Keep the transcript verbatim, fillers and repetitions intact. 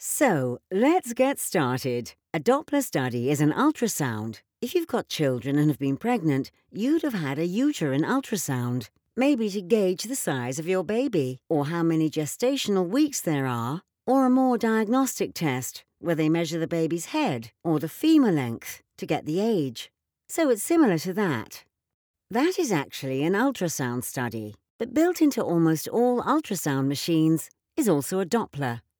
So, let's get started. A Doppler study is an ultrasound. If you've got children and have been pregnant, you'd have had a uterine ultrasound, maybe to gauge the size of your baby, or how many gestational weeks there are, or a more diagnostic test where they measure the baby's head or the femur length to get the age. So it's similar to that. That is actually an ultrasound study, but built into almost all ultrasound machines is also a Doppler.